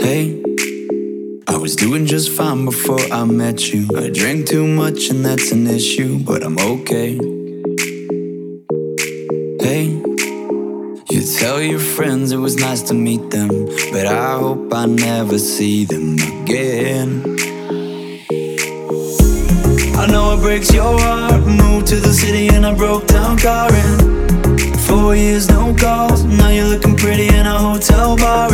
Hey, I was doing just fine before I met you. I drank too much and that's an issue, but I'm okay. Hey, you tell your friends it was nice to meet them, but I hope I never see them again. I know it breaks your heart. Moved to the city and I broke down crying. 4 years, no calls. Now you're looking pretty in a hotel bar.